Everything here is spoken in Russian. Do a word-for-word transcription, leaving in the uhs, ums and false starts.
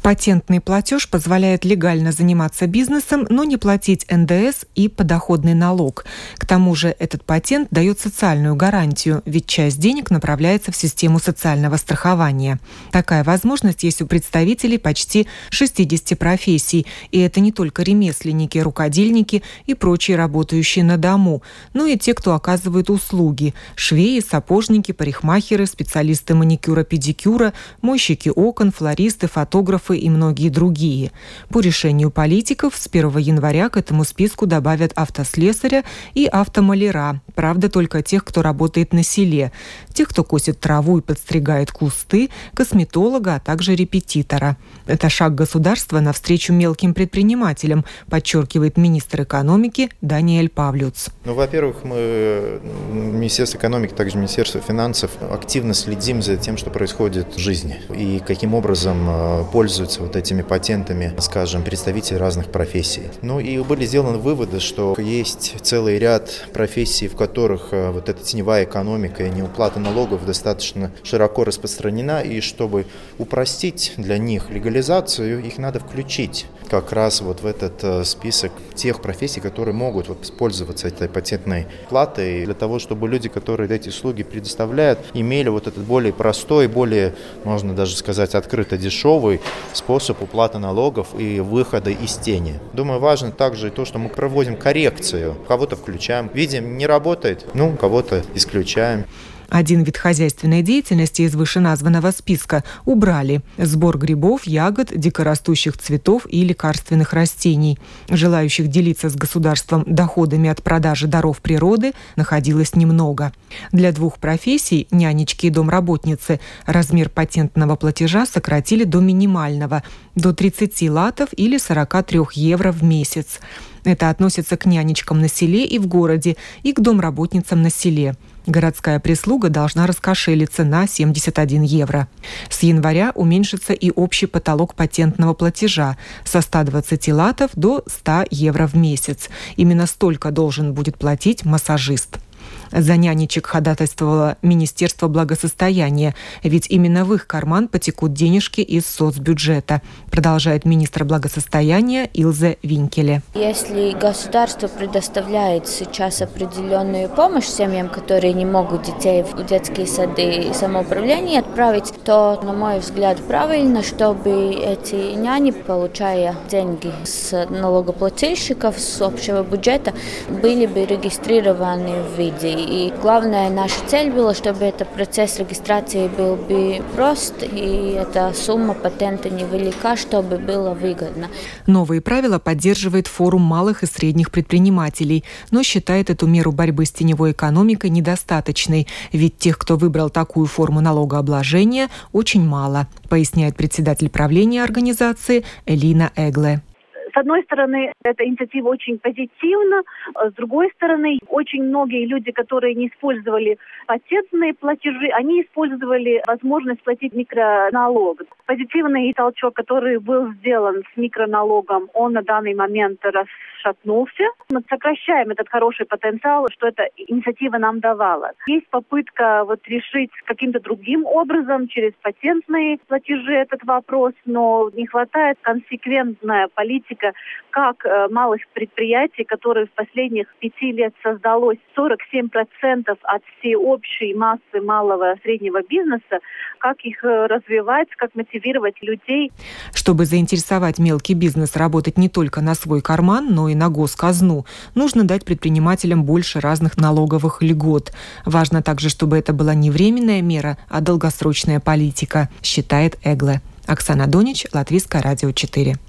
Патентный платеж позволяет легально заниматься бизнесом, но не платить эн дэ эс и подоходный налог. К тому же этот патент дает социальную гарантию, ведь часть денег направляется в систему социального страхования. Такая возможность есть у представителей почти шестидесяти профессий. И это не только ремесленники, рукодельники и прочие работающие на дому, но и те, кто оказывает услуги – швеи, сапожники, парикмахеры, специалисты маникюра-педикюра, мойщики окон, флористы, фотографы и многие другие. По решению политиков с первого января к этому списку добавят автослесаря и автомаляра. Правда, только тех, кто работает на селе. Тех, кто косит траву и подстригает кусты, косметолога, а также репетитора. Это шаг государства навстречу мелким предпринимателям, подчеркивает министр экономики Даниэль Павлюц. Ну, во-первых, мы, Министерство экономики, также Министерство финансов, активно следим за тем, что происходит в жизни и каким образом пользуются вот этими патентами, скажем, представители разных профессий. Ну и были сделаны выводы, что есть целый ряд профессий, в которых вот эта теневая экономика и неуплата налогов достаточно широко распространена, и чтобы упростить для них легализацию, их надо включить как раз вот в этот список тех профессий, которые могут вот пользоваться этой патентной платой, для того, чтобы люди, которые эти услуги предоставляют, имели вот этот более простой, более, можно даже сказать, открыто дешевый способ уплаты налогов и выхода из тени. Думаю, важно также и то, что мы проводим коррекцию. Кого-то включаем, видим, не работает, ну, кого-то исключаем. Один вид хозяйственной деятельности из вышеназванного списка убрали – сбор грибов, ягод, дикорастущих цветов и лекарственных растений. Желающих делиться с государством доходами от продажи даров природы находилось немного. Для двух профессий – нянечки и домработницы – размер патентного платежа сократили до минимального – до тридцати латов или сорока трёх евро в месяц. Это относится к нянечкам на селе и в городе, и к домработницам на селе. Городская прислуга должна раскошелиться на семьдесят один евро. С января уменьшится и общий потолок патентного платежа со ста двадцати латов до ста евро в месяц. Именно столько должен будет платить массажист. За нянечек ходатайствовало Министерство благосостояния, ведь именно в их карман потекут денежки из соцбюджета, продолжает министр благосостояния Илзе Винкеле. Если государство предоставляет сейчас определенную помощь семьям, которые не могут детей в детские сады и самоуправление отправить, то, на мой взгляд, правильно, чтобы эти няни, получая деньги с налогоплательщиков, с общего бюджета, были бы регистрированы в виде. И главная наша цель была, чтобы этот процесс регистрации был бы прост, и эта сумма патента невелика, чтобы было выгодно. Новые правила поддерживает форум малых и средних предпринимателей, но считает эту меру борьбы с теневой экономикой недостаточной, ведь тех, кто выбрал такую форму налогообложения, очень мало, поясняет председатель правления организации Элина Эгле. С одной стороны, эта инициатива очень позитивна, с другой стороны, очень многие люди, которые не использовали патентные платежи, они использовали возможность платить микроналог. Позитивный толчок, который был сделан с микроналогом, он на данный момент расшатнулся. Мы сокращаем этот хороший потенциал, что эта инициатива нам давала. Есть попытка вот решить каким-то другим образом, через патентные платежи этот вопрос, но не хватает консеквентная политика как э, малых предприятий, которые в последних пяти лет создалось сорок семь процентов от всей общей массы малого и среднего бизнеса, как их э, развивать, как мотивировать людей. Чтобы заинтересовать мелкий бизнес работать не только на свой карман, но и на госказну, нужно дать предпринимателям больше разных налоговых льгот. Важно также, чтобы это была не временная мера, а долгосрочная политика, считает Эгле. Оксана Донич, Латвийское радио четыре.